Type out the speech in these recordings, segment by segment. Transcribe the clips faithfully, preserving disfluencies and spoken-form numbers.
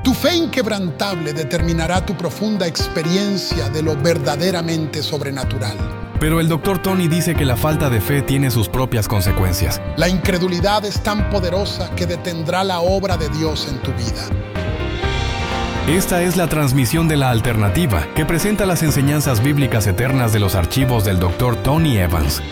Tu fe inquebrantable determinará tu profunda experiencia de lo verdaderamente sobrenatural. Pero el doctor Tony dice que la falta de fe tiene sus propias consecuencias. La incredulidad es tan poderosa que detendrá la obra de Dios en tu vida. Esta es la transmisión de La Alternativa, que presenta las enseñanzas bíblicas eternas de los archivos del doctor Tony Evans.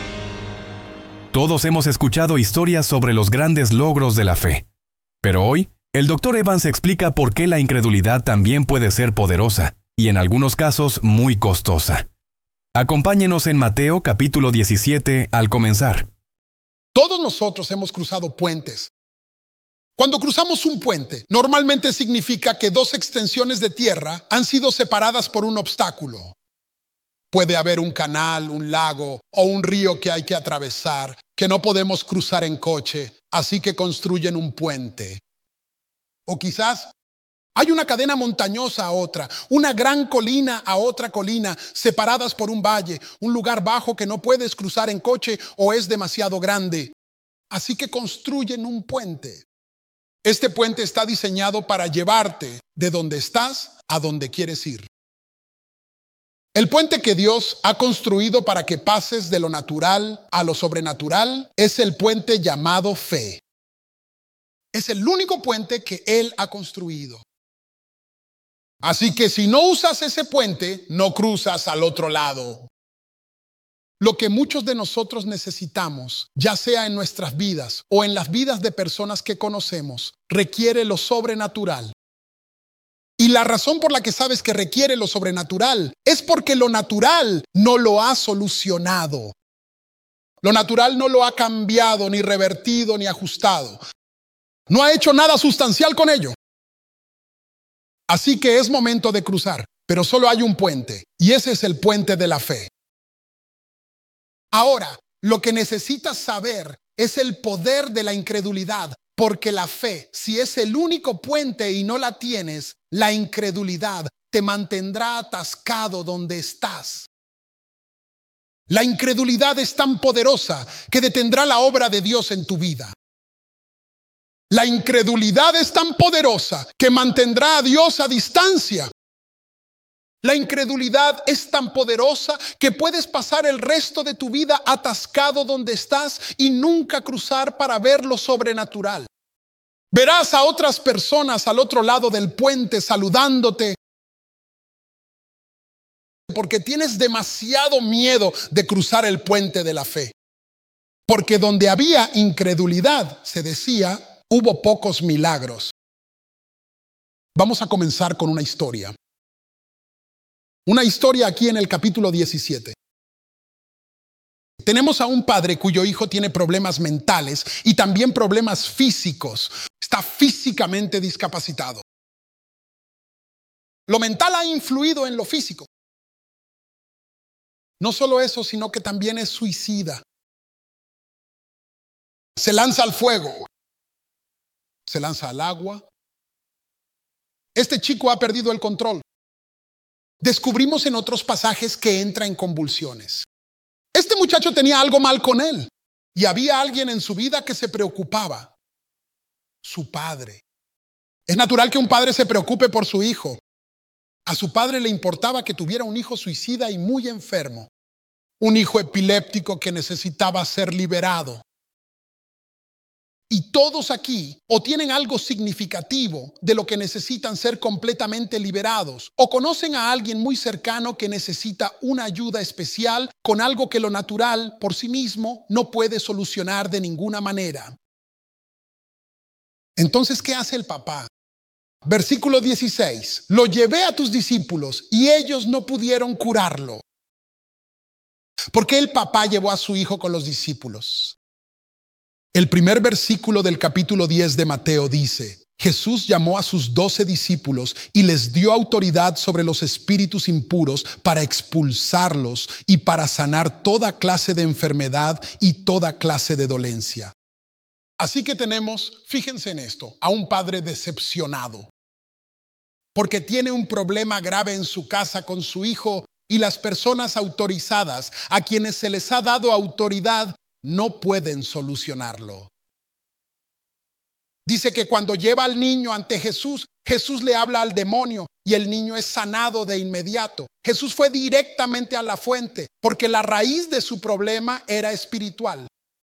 Todos hemos escuchado historias sobre los grandes logros de la fe. Pero hoy, el doctor Evans explica por qué la incredulidad también puede ser poderosa, y en algunos casos muy costosa. Acompáñenos en Mateo capítulo diecisiete al comenzar. Todos nosotros hemos cruzado puentes. Cuando cruzamos un puente, normalmente significa que dos extensiones de tierra han sido separadas por un obstáculo. Puede haber un canal, un lago o un río que hay que atravesar, que no podemos cruzar en coche, así que construyen un puente. O quizás hay una cadena montañosa a otra, una gran colina a otra colina, separadas por un valle, un lugar bajo que no puedes cruzar en coche o es demasiado grande. Así que construyen un puente. Este puente está diseñado para llevarte de donde estás a donde quieres ir. El puente que Dios ha construido para que pases de lo natural a lo sobrenatural es el puente llamado fe. Es el único puente que Él ha construido. Así que si no usas ese puente, no cruzas al otro lado. Lo que muchos de nosotros necesitamos, ya sea en nuestras vidas o en las vidas de personas que conocemos, requiere lo sobrenatural. Y la razón por la que sabes que requiere lo sobrenatural es porque lo natural no lo ha solucionado. Lo natural no lo ha cambiado, ni revertido, ni ajustado. No ha hecho nada sustancial con ello. Así que es momento de cruzar, pero solo hay un puente, y ese es el puente de la fe. Ahora, lo que necesitas saber es el poder de la incredulidad, porque la fe, si es el único puente y no la tienes, la incredulidad te mantendrá atascado donde estás. La incredulidad es tan poderosa que detendrá la obra de Dios en tu vida. La incredulidad es tan poderosa que mantendrá a Dios a distancia. La incredulidad es tan poderosa que puedes pasar el resto de tu vida atascado donde estás y nunca cruzar para ver lo sobrenatural. Verás a otras personas al otro lado del puente saludándote porque tienes demasiado miedo de cruzar el puente de la fe. Porque donde había incredulidad, se decía, hubo pocos milagros. Vamos a comenzar con una historia. Una historia aquí en el capítulo diecisiete. Tenemos a un padre cuyo hijo tiene problemas mentales y también problemas físicos. Está físicamente discapacitado. Lo mental ha influido en lo físico. No solo eso, sino que también es suicida. Se lanza al fuego. Se lanza al agua. Este chico ha perdido el control. Descubrimos en otros pasajes que entra en convulsiones. Este muchacho tenía algo mal con él y había alguien en su vida que se preocupaba. Su padre. Es natural que un padre se preocupe por su hijo. A su padre le importaba que tuviera un hijo suicida y muy enfermo. Un hijo epiléptico que necesitaba ser liberado. Y todos aquí o tienen algo significativo de lo que necesitan ser completamente liberados o conocen a alguien muy cercano que necesita una ayuda especial con algo que lo natural por sí mismo no puede solucionar de ninguna manera. Entonces, ¿qué hace el papá? Versículo dieciséis. Lo llevé a tus discípulos y ellos no pudieron curarlo. ¿Por qué el papá llevó a su hijo con los discípulos? El primer versículo del capítulo diez de Mateo dice: Jesús llamó a sus doce discípulos y les dio autoridad sobre los espíritus impuros para expulsarlos y para sanar toda clase de enfermedad y toda clase de dolencia. Así que tenemos, fíjense en esto, a un padre decepcionado porque tiene un problema grave en su casa con su hijo y las personas autorizadas a quienes se les ha dado autoridad no pueden solucionarlo. Dice que cuando lleva al niño ante Jesús, Jesús le habla al demonio y el niño es sanado de inmediato. Jesús fue directamente a la fuente porque la raíz de su problema era espiritual.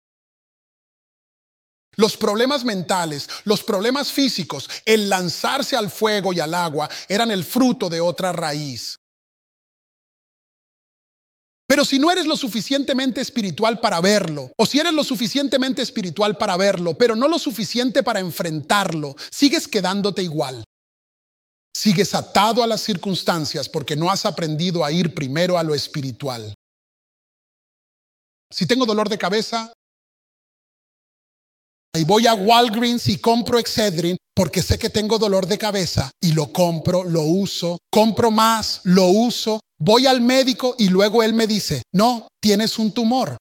Los problemas mentales, los problemas físicos, el lanzarse al fuego y al agua eran el fruto de otra raíz. Pero si no eres lo suficientemente espiritual para verlo, o si eres lo suficientemente espiritual para verlo, pero no lo suficiente para enfrentarlo, sigues quedándote igual. Sigues atado a las circunstancias porque no has aprendido a ir primero a lo espiritual. Si tengo dolor de cabeza, y voy a Walgreens y compro Excedrin porque sé que tengo dolor de cabeza y lo compro, lo uso, compro más, lo uso, voy al médico y luego él me dice, no, tienes un tumor.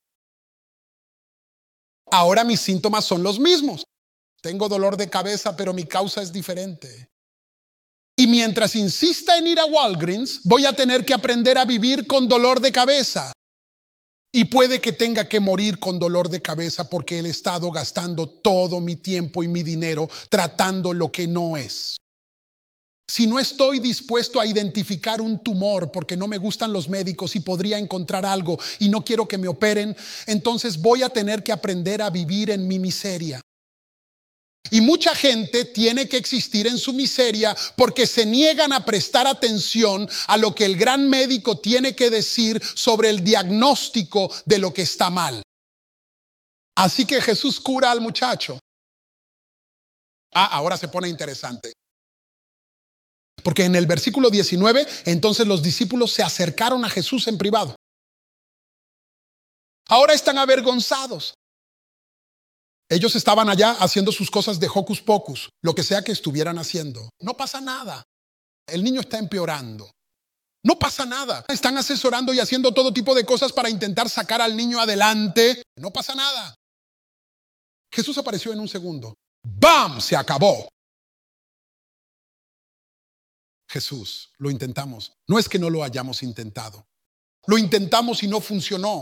Ahora mis síntomas son los mismos. Tengo dolor de cabeza, pero mi causa es diferente. Y mientras insista en ir a Walgreens, voy a tener que aprender a vivir con dolor de cabeza. Y puede que tenga que morir con dolor de cabeza porque he estado gastando todo mi tiempo y mi dinero tratando lo que no es. Si no estoy dispuesto a identificar un tumor porque no me gustan los médicos y podría encontrar algo y no quiero que me operen, entonces voy a tener que aprender a vivir en mi miseria. Y mucha gente tiene que existir en su miseria porque se niegan a prestar atención a lo que el gran médico tiene que decir sobre el diagnóstico de lo que está mal. Así que Jesús cura al muchacho. Ah, ahora se pone interesante. Porque en el versículo diecinueve, entonces los discípulos se acercaron a Jesús en privado. Ahora están avergonzados. Ellos estaban allá haciendo sus cosas de hocus pocus, lo que sea que estuvieran haciendo. No pasa nada. El niño está empeorando. No pasa nada. Están asesorando y haciendo todo tipo de cosas para intentar sacar al niño adelante. No pasa nada. Jesús apareció en un segundo. ¡Bam! Se acabó. Jesús, lo intentamos. No es que no lo hayamos intentado. Lo intentamos y no funcionó.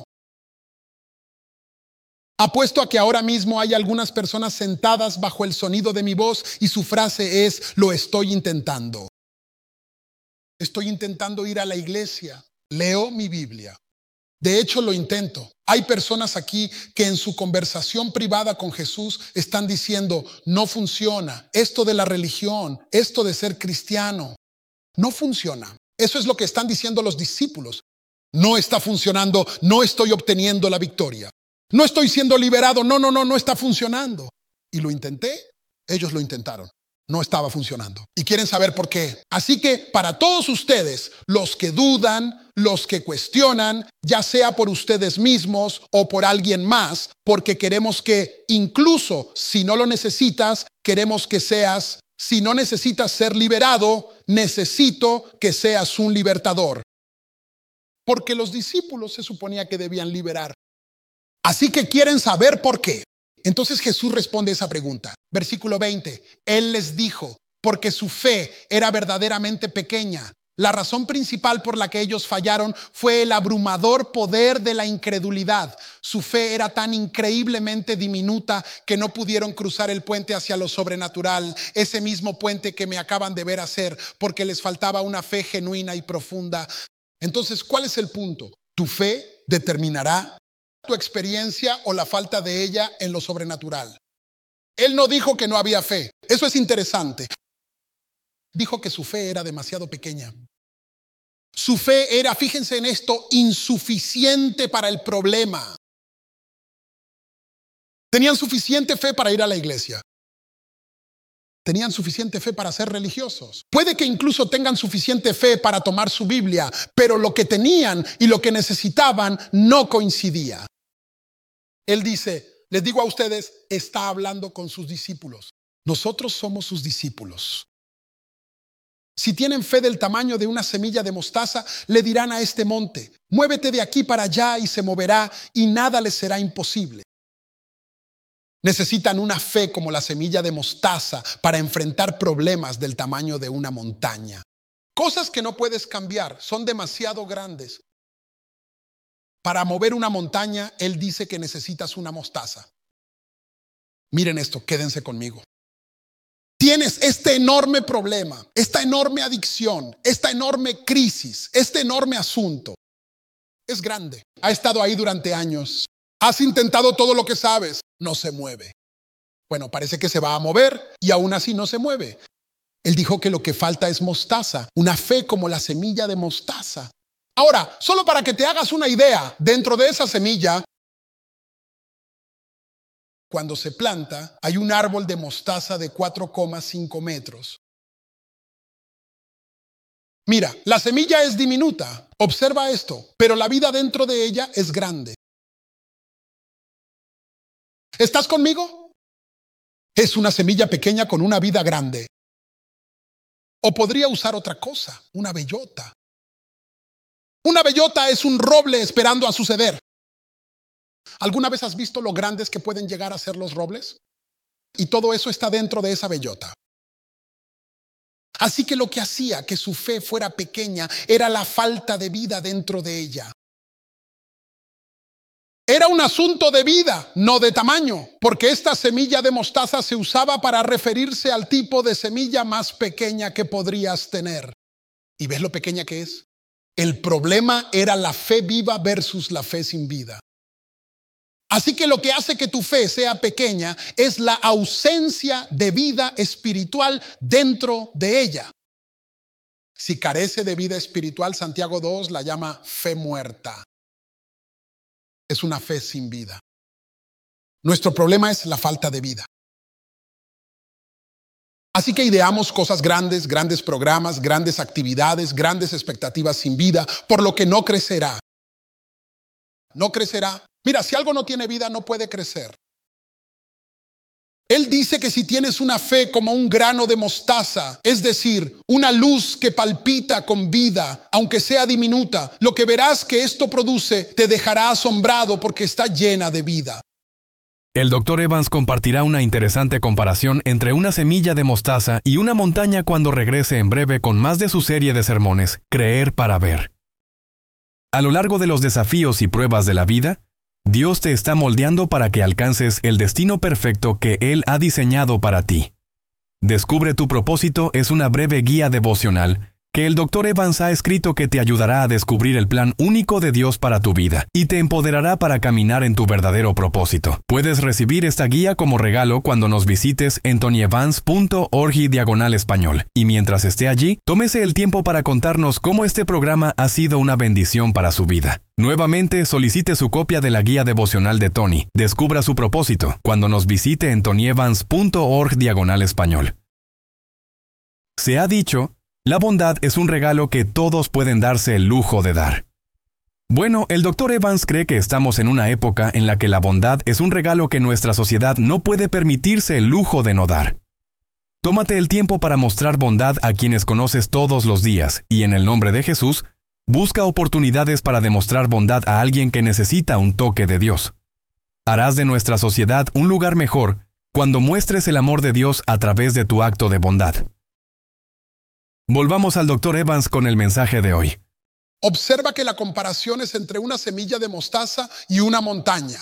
Apuesto a que ahora mismo hay algunas personas sentadas bajo el sonido de mi voz y su frase es, lo estoy intentando. Estoy intentando ir a la iglesia. Leo mi Biblia. De hecho, lo intento. Hay personas aquí que en su conversación privada con Jesús están diciendo, no funciona. Esto de la religión, esto de ser cristiano, no funciona. Eso es lo que están diciendo los discípulos. No está funcionando, no estoy obteniendo la victoria. No estoy siendo liberado, no, no, no, no está funcionando. Y lo intenté, ellos lo intentaron. No estaba funcionando. Y quieren saber por qué. Así que para todos ustedes, los que dudan, los que cuestionan, ya sea por ustedes mismos o por alguien más, porque queremos que incluso si no lo necesitas, queremos que seas, si no necesitas ser liberado, necesito que seas un libertador. Porque los discípulos se suponía que debían liberar. Así que quieren saber por qué. Entonces Jesús responde esa pregunta. Versículo veinte. Él les dijo, porque su fe era verdaderamente pequeña. La razón principal por la que ellos fallaron fue el abrumador poder de la incredulidad. Su fe era tan increíblemente diminuta que no pudieron cruzar el puente hacia lo sobrenatural, ese mismo puente que me acaban de ver hacer, porque les faltaba una fe genuina y profunda. Entonces, ¿cuál es el punto? Tu fe determinará tu experiencia o la falta de ella en lo sobrenatural. Él no dijo que no había fe. Eso es interesante. Dijo que su fe era demasiado pequeña. Su fe era, fíjense en esto, insuficiente para el problema. Tenían suficiente fe para ir a la iglesia. Tenían suficiente fe para ser religiosos. Puede que incluso tengan suficiente fe para tomar su Biblia, pero lo que tenían y lo que necesitaban no coincidía. Él dice, les digo a ustedes, está hablando con sus discípulos. Nosotros somos sus discípulos. Si tienen fe del tamaño de una semilla de mostaza, le dirán a este monte, muévete de aquí para allá y se moverá y nada les será imposible. Necesitan una fe como la semilla de mostaza para enfrentar problemas del tamaño de una montaña. Cosas que no puedes cambiar, son demasiado grandes. Para mover una montaña, él dice que necesitas una mostaza. Miren esto, quédense conmigo. tienes este enorme problema, esta enorme adicción, esta enorme crisis, este enorme asunto. Es grande. Ha estado ahí durante años. Has intentado todo lo que sabes. No se mueve. Bueno, parece que se va a mover y aún así no se mueve. Él dijo que lo que falta es mostaza, una fe como la semilla de mostaza. Ahora, solo para que te hagas una idea, dentro de esa semilla, cuando se planta, hay un árbol de mostaza de cuatro coma cinco metros. Mira, la semilla es diminuta, observa esto, pero la vida dentro de ella es grande. ¿Estás conmigo? Es una semilla pequeña con una vida grande. O podría usar otra cosa, una bellota. Una bellota es un roble esperando a suceder. ¿Alguna vez has visto lo grandes que pueden llegar a ser los robles? Y todo eso está dentro de esa bellota. Así que lo que hacía que su fe fuera pequeña era la falta de vida dentro de ella. Era un asunto de vida, no de tamaño, porque esta semilla de mostaza se usaba para referirse al tipo de semilla más pequeña que podrías tener. ¿Y ves lo pequeña que es? El problema era la fe viva versus la fe sin vida. Así que lo que hace que tu fe sea pequeña es la ausencia de vida espiritual dentro de ella. Si carece de vida espiritual, Santiago dos la llama fe muerta. Es una fe sin vida. Nuestro problema es la falta de vida. Así que ideamos cosas grandes, grandes programas, grandes actividades, grandes expectativas sin vida, por lo que no crecerá. No crecerá. Mira, si algo no tiene vida, no puede crecer. Él dice que si tienes una fe como un grano de mostaza, es decir, una luz que palpita con vida, aunque sea diminuta, lo que verás que esto produce te dejará asombrado porque está llena de vida. El doctor Evans compartirá una interesante comparación entre una semilla de mostaza y una montaña cuando regrese en breve con más de su serie de sermones, Creer para Ver. A lo largo de los desafíos y pruebas de la vida, Dios te está moldeando para que alcances el destino perfecto que Él ha diseñado para ti. Descubre tu propósito es una breve guía devocional que el doctor Evans ha escrito que te ayudará a descubrir el plan único de Dios para tu vida y te empoderará para caminar en tu verdadero propósito. Puedes recibir esta guía como regalo cuando nos visites en tonyevans punto org diagonal español. Y mientras esté allí, tómese el tiempo para contarnos cómo este programa ha sido una bendición para su vida. Nuevamente, solicite su copia de la guía devocional de Tony. Descubra su propósito cuando nos visite en tonyevans punto org diagonal español. Se ha dicho, la bondad es un regalo que todos pueden darse el lujo de dar. Bueno, el doctor Evans cree que estamos en una época en la que la bondad es un regalo que nuestra sociedad no puede permitirse el lujo de no dar. Tómate el tiempo para mostrar bondad a quienes conoces todos los días y en el nombre de Jesús, busca oportunidades para demostrar bondad a alguien que necesita un toque de Dios. Harás de nuestra sociedad un lugar mejor cuando muestres el amor de Dios a través de tu acto de bondad. Volvamos al doctor Evans con el mensaje de hoy. Observa que la comparación es entre una semilla de mostaza y una montaña.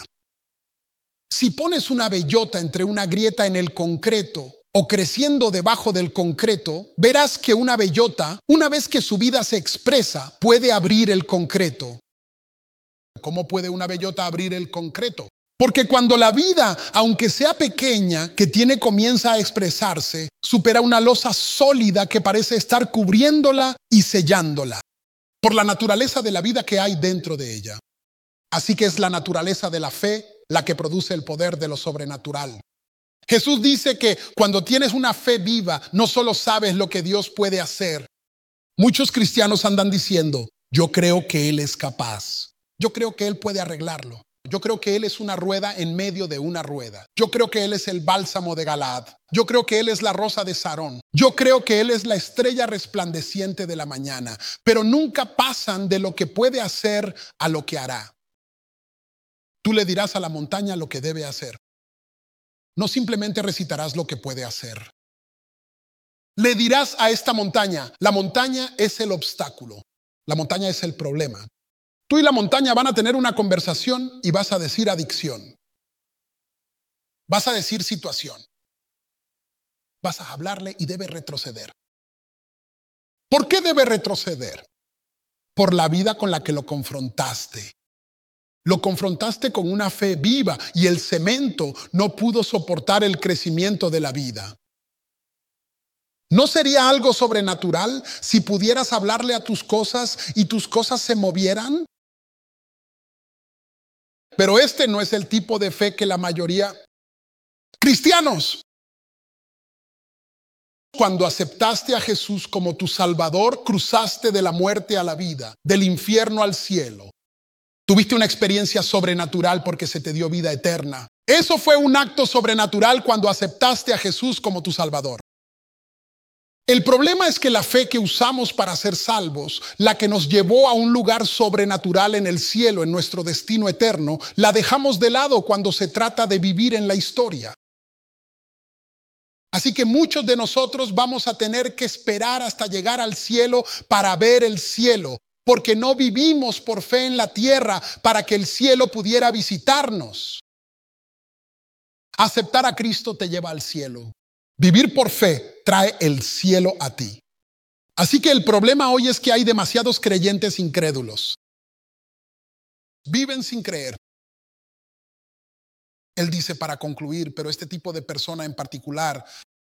Si pones una bellota entre una grieta en el concreto o creciendo debajo del concreto, verás que una bellota, una vez que su vida se expresa, puede abrir el concreto. ¿Cómo puede una bellota abrir el concreto? Porque cuando la vida, aunque sea pequeña, que tiene comienza a expresarse, supera una losa sólida que parece estar cubriéndola y sellándola, por la naturaleza de la vida que hay dentro de ella. Así que es la naturaleza de la fe la que produce el poder de lo sobrenatural. Jesús dice que cuando tienes una fe viva, no solo sabes lo que Dios puede hacer. Muchos cristianos andan diciendo, yo creo que Él es capaz. Yo creo que Él puede arreglarlo. Yo creo que Él es una rueda en medio de una rueda. Yo creo que Él es el bálsamo de Galaad. Yo creo que Él es la rosa de Sarón. Yo creo que Él es la estrella resplandeciente de la mañana. Pero nunca pasan de lo que puede hacer a lo que hará. Tú le dirás a la montaña lo que debe hacer. No simplemente recitarás lo que puede hacer. Le dirás a esta montaña, la montaña es el obstáculo. La montaña es el problema. Tú y la montaña van a tener una conversación y vas a decir adicción. Vas a decir situación. vas a hablarle y debe retroceder. ¿Por qué debe retroceder? Por la vida con la que lo confrontaste. Lo confrontaste con una fe viva y el cemento no pudo soportar el crecimiento de la vida. ¿No sería algo sobrenatural si pudieras hablarle a tus cosas y tus cosas se movieran? Pero este no es el tipo de fe que la mayoría cristianos. Cuando aceptaste a Jesús como tu Salvador, cruzaste de la muerte a la vida, del infierno al cielo. Tuviste una experiencia sobrenatural porque se te dio vida eterna. Eso fue un acto sobrenatural cuando aceptaste a Jesús como tu Salvador. El problema es que la fe que usamos para ser salvos, la que nos llevó a un lugar sobrenatural en el cielo, en nuestro destino eterno, la dejamos de lado cuando se trata de vivir en la historia. Así que muchos de nosotros vamos a tener que esperar hasta llegar al cielo para ver el cielo, porque no vivimos por fe en la tierra para que el cielo pudiera visitarnos. Aceptar a Cristo te lleva al cielo. Vivir por fe trae el cielo a ti. Así que el problema hoy es que hay demasiados creyentes incrédulos. Viven sin creer. Él dice para concluir, pero este tipo de persona en particular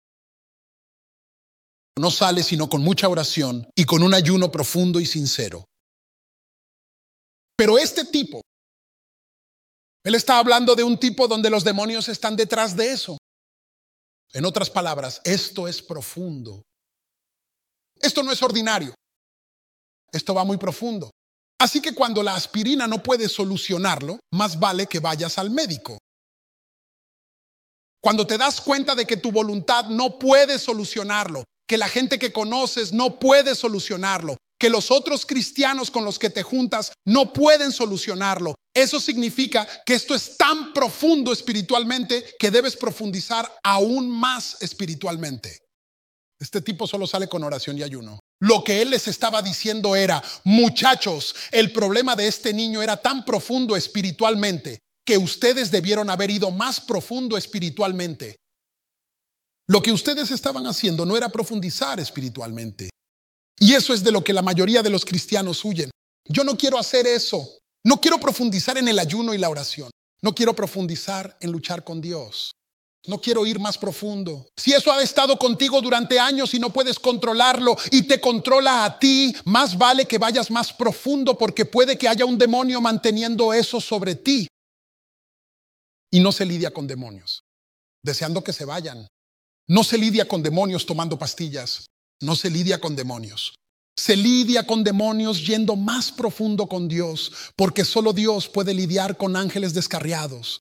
no sale sino con mucha oración y con un ayuno profundo y sincero. Pero este tipo, él está hablando de un tipo donde los demonios están detrás de eso. En otras palabras, esto es profundo. Esto no es ordinario. Esto va muy profundo. Así que cuando la aspirina no puede solucionarlo, más vale que vayas al médico. Cuando te das cuenta de que tu voluntad no puede solucionarlo, que la gente que conoces no puede solucionarlo, que los otros cristianos con los que te juntas no pueden solucionarlo, eso significa que esto es tan profundo espiritualmente que debes profundizar aún más espiritualmente. Este tipo solo sale con oración y ayuno. Lo que él les estaba diciendo era, muchachos, el problema de este niño era tan profundo espiritualmente que ustedes debieron haber ido más profundo espiritualmente. Lo que ustedes estaban haciendo no era profundizar espiritualmente. Y eso es de lo que la mayoría de los cristianos huyen. Yo no quiero hacer eso. No quiero profundizar en el ayuno y la oración. No quiero profundizar en luchar con Dios. No quiero ir más profundo. Si eso ha estado contigo durante años y no puedes controlarlo y te controla a ti, más vale que vayas más profundo porque puede que haya un demonio manteniendo eso sobre ti. Y no se lidia con demonios, deseando que se vayan. No se lidia con demonios tomando pastillas. No se lidia con demonios. Se lidia con demonios yendo más profundo con Dios, porque solo Dios puede lidiar con ángeles descarriados.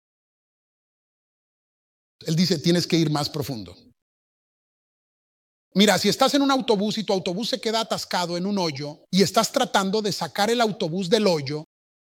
Él dice, tienes que ir más profundo. Mira, si estás en un autobús y tu autobús se queda atascado en un hoyo y estás tratando de sacar el autobús del hoyo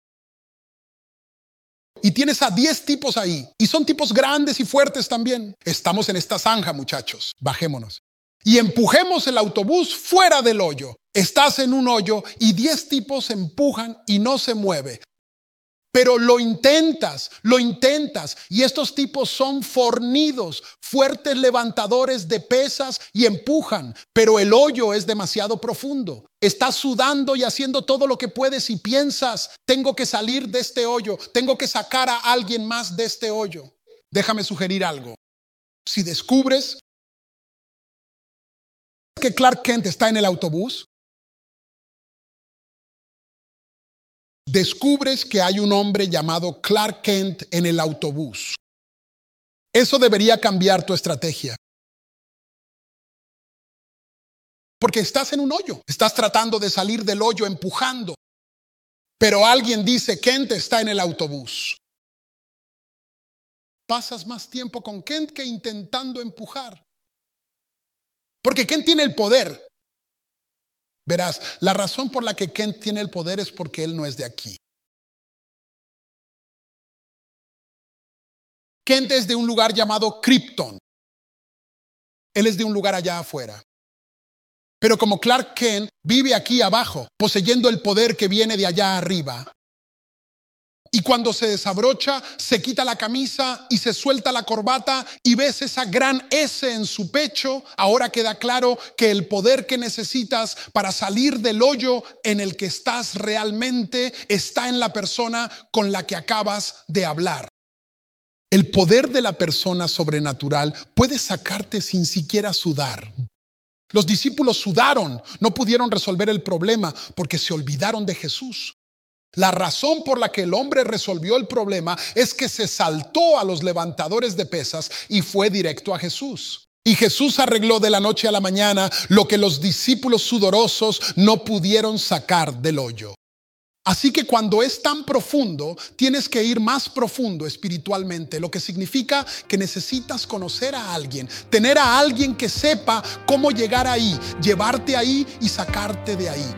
y tienes a diez tipos ahí y son tipos grandes y fuertes también. Estamos en esta zanja, muchachos. Bajémonos. Y empujemos el autobús fuera del hoyo. Estás en un hoyo y diez tipos empujan y no se mueve. Pero lo intentas, lo intentas. Y estos tipos son fornidos, fuertes levantadores de pesas y empujan. Pero el hoyo es demasiado profundo. Estás sudando y haciendo todo lo que puedes y piensas, tengo que salir de este hoyo, tengo que sacar a alguien más de este hoyo. Déjame sugerir algo. Si descubres que Clark Kent está en el autobús, descubres que hay un hombre llamado Clark Kent en el autobús. Eso debería cambiar tu estrategia. Porque estás en un hoyo, estás tratando de salir del hoyo empujando, pero alguien dice, Kent está en el autobús. Pasas más tiempo con Kent que intentando empujar. Porque Kent tiene el poder. Verás, la razón por la que Kent tiene el poder es porque él no es de aquí. Kent es de un lugar llamado Krypton. Él es de un lugar allá afuera. Pero como Clark Kent vive aquí abajo, poseyendo el poder que viene de allá arriba, Y cuando se desabrocha, se quita la camisa y se suelta la corbata y ves esa gran S en su pecho, ahora queda claro que el poder que necesitas para salir del hoyo en el que estás realmente está en la persona con la que acabas de hablar. El poder de la persona sobrenatural puede sacarte sin siquiera sudar. Los discípulos sudaron, no pudieron resolver el problema porque se olvidaron de Jesús. La razón por la que el hombre resolvió el problema es que se saltó a los levantadores de pesas y fue directo a Jesús. Y Jesús arregló de la noche a la mañana lo que los discípulos sudorosos no pudieron sacar del hoyo. Así que cuando es tan profundo, tienes que ir más profundo espiritualmente, lo que significa que necesitas conocer a alguien, tener a alguien que sepa cómo llegar ahí, llevarte ahí y sacarte de ahí.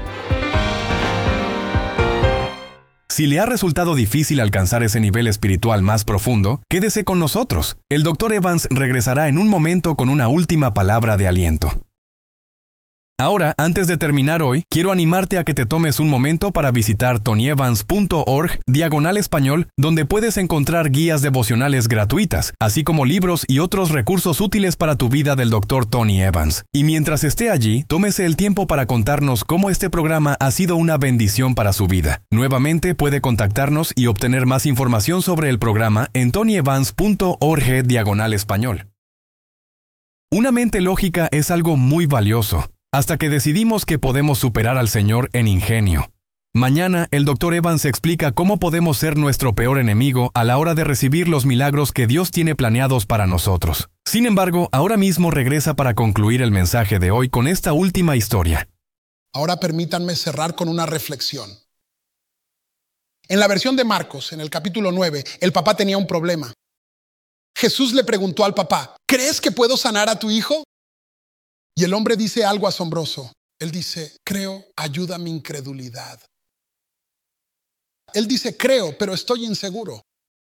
Si le ha resultado difícil alcanzar ese nivel espiritual más profundo, quédese con nosotros. El doctor Evans regresará en un momento con una última palabra de aliento. Ahora, antes de terminar hoy, quiero animarte a que te tomes un momento para visitar tonyevans punto org diagonal español, donde puedes encontrar guías devocionales gratuitas, así como libros y otros recursos útiles para tu vida del doctor Tony Evans. Y mientras esté allí, tómese el tiempo para contarnos cómo este programa ha sido una bendición para su vida. Nuevamente puede contactarnos y obtener más información sobre el programa en tonyevans punto org diagonal español. Una mente lógica es algo muy valioso, hasta que decidimos que podemos superar al Señor en ingenio. Mañana, el doctor Evans explica cómo podemos ser nuestro peor enemigo a la hora de recibir los milagros que Dios tiene planeados para nosotros. Sin embargo, ahora mismo regresa para concluir el mensaje de hoy con esta última historia. Ahora permítanme cerrar con una reflexión. En la versión de Marcos, en el capítulo nueve, el papá tenía un problema. Jesús le preguntó al papá, ¿crees que puedo sanar a tu hijo? Y el hombre dice algo asombroso. Él dice, creo, ayuda mi incredulidad. Él dice, creo, pero estoy inseguro.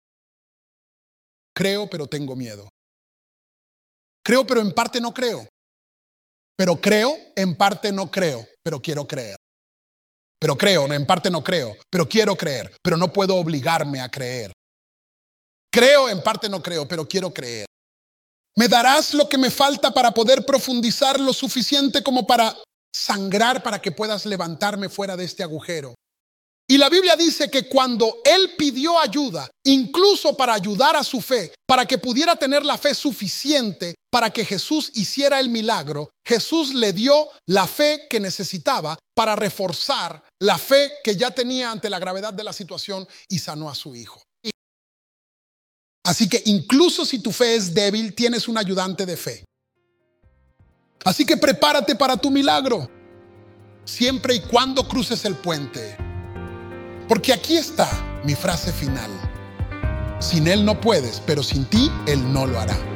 Creo, pero tengo miedo. Creo, pero en parte no creo. Pero creo, en parte no creo, pero quiero creer. Pero creo, en parte no creo, pero quiero creer, pero no puedo obligarme a creer. Creo, en parte no creo, pero quiero creer. ¿Me darás lo que me falta para poder profundizar lo suficiente como para sangrar para que puedas levantarme fuera de este agujero? Y la Biblia dice que cuando él pidió ayuda, incluso para ayudar a su fe, para que pudiera tener la fe suficiente para que Jesús hiciera el milagro, Jesús le dio la fe que necesitaba para reforzar la fe que ya tenía ante la gravedad de la situación y sanó a su hijo. Así que incluso si tu fe es débil, tienes un ayudante de fe. Así que prepárate para tu milagro, siempre y cuando cruces el puente. Porque aquí está mi frase final. Sin Él no puedes, pero sin ti Él no lo hará.